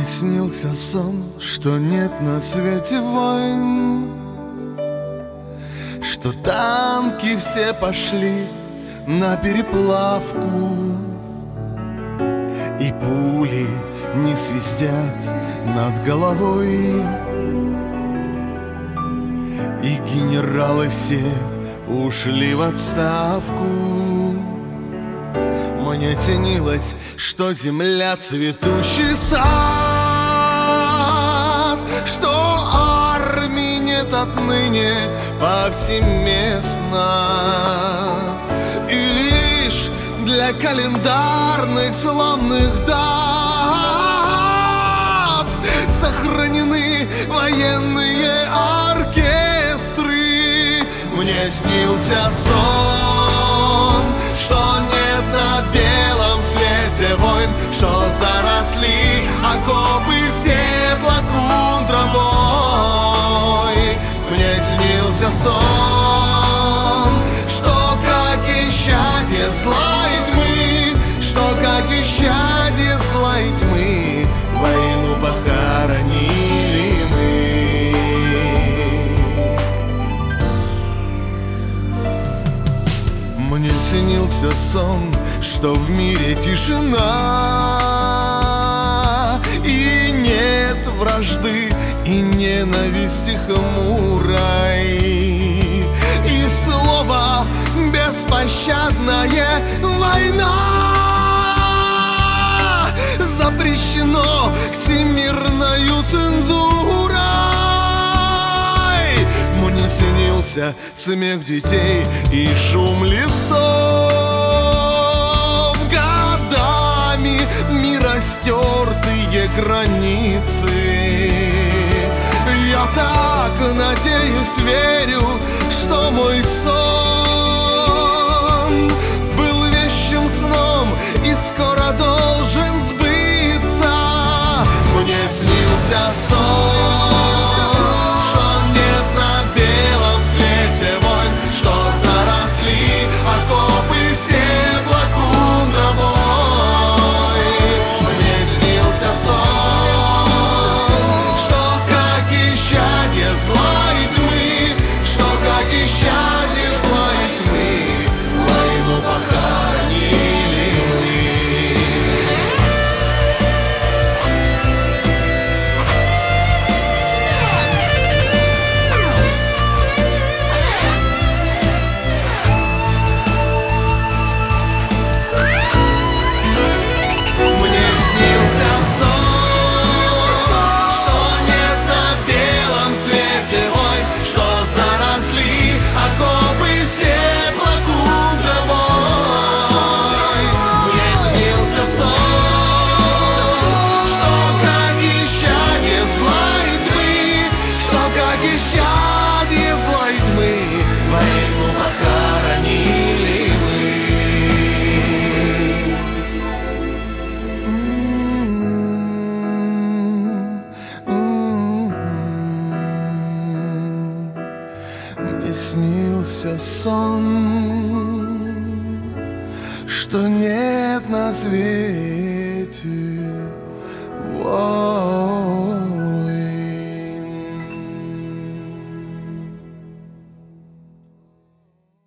снился сон, что нет на свете войн, что танки все пошли на переплавку, и пули не свистят над головой, и генералы все ушли в отставку. Мне снилось, что земля цветущий сад, что армии нет отныне повсеместно, и лишь для календарных славных дат сохранены военные оркестры. Мне снился сон, что нет на белом свете войн, что заросли окопы все плакун травой. Мне снился сон, что как исчадие зла и тьмы, что как исчадие зла и тьмы войну похоронили мы. Мне снился сон, что в мире тишина, и нет вражды и ненависти хмурой, и слово беспощадная война запрещено всемирною цензурой. Мне снился смех детей и шум лесов, годами миростертые границы. Я так надеюсь, верю, что мой сон был вещим сном и скоро должен сбыться. Мне снился сон, что нет на белом свете войн, что заросли окопы все плакун травой. Мне снился сон, что как исчадие зла и тьмы, что как исчадие зла и тьмы войну похоронили мы. Исчадие зла и тьмы войну похоронили мы. Мне снился сон, что нет на свете войн.